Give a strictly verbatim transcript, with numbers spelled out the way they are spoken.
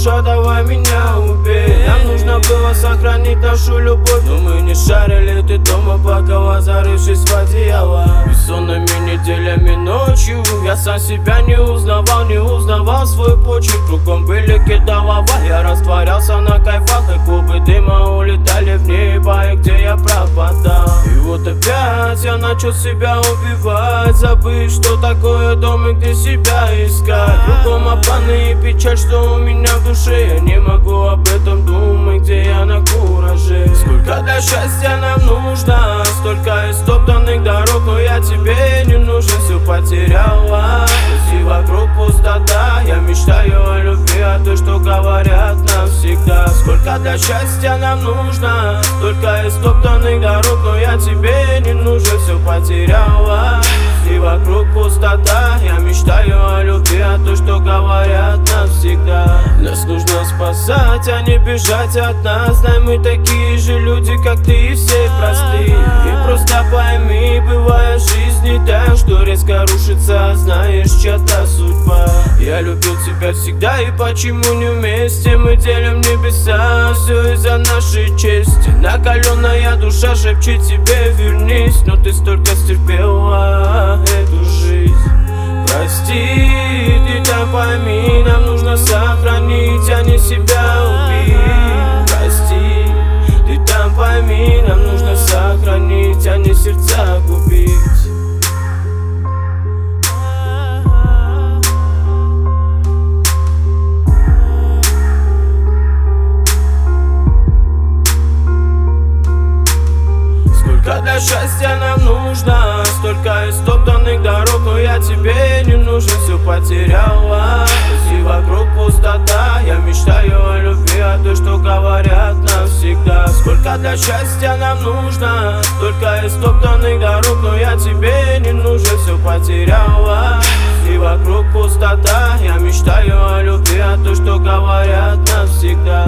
душа, давай меня убей. Нам нужно было сохранить нашу любовь, но мы не шарили, ты дома плакала, зарывшись в одеяло. Бессонными неделями ночью я сам себя не узнавал, не узнавал свой почерк. Кругом были кидалова, я растворялся на кайфах, и клубы дыма улетали в небо, и где я пропадал. И вот опять я начал себя убивать, забыть, что такое дом и где себя искать. Кругом обманы и печаль, что у меня в душе, я не могу об этом думать, где я на кураже. Сколько для счастья нам нужно, столько истоптанных дорог, но я тебе не нужен, все потеряла. И вокруг пустота, я мечтаю о любви, о той, что говорят навсегда. Сколько для счастья нам нужно, столько истоптанных дорог, но я тебе не нужен, все потеряла. И вокруг пустота, я мечтаю о любви, о той, что говорят навсегда. Нас нужно спасать, а не бежать от нас. Знай, мы такие же люди, как ты, и все простые. И просто пойми, бывает в жизни так, что резко рушится, знаешь, чья-то судьба. Я любил тебя всегда, и почему не вместе? Мы делим небеса, все из-за нашей чести. Накаленная душа шепчет тебе вернись, но ты столько стерпела эту жизнь. Прости, ты там пойми, нам нужно сохранить, а не себя убить. Прости, ты там пойми, нам нужно сохранить, а не сердца губить. Сколько для счастья нам нужно, столько истоптанных дорог, но я тебе не нужен, все потеряла. И вокруг пустота, я мечтаю о любви, о той, что говорят навсегда. Сколько для счастья нам нужно, столько истоптанных дорог, но я тебе не нужен, все потеряла. И вокруг пустота, я мечтаю о любви, о той, что говорят навсегда.